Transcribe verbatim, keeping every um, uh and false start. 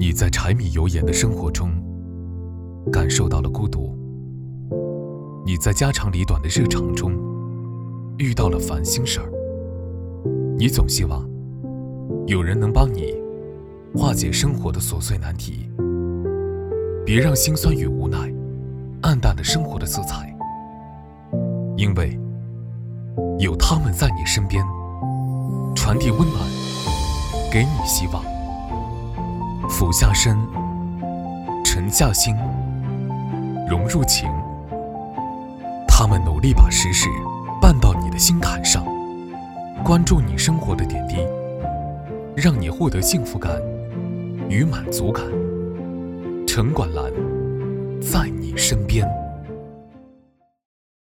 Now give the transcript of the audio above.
你在柴米油盐的生活中感受到了孤独，你在家长里短的日常中遇到了烦心事儿，你总希望有人能帮你化解生活的琐碎难题，别让心酸与无奈暗淡了生活的色彩，因为有他们在你身边，传递温暖，给你希望。俯下身，沉下心，融入情，他们努力把实事办到你的心坎上，关注你生活的点滴，让你获得幸福感与满足感。城管蓝在你身边。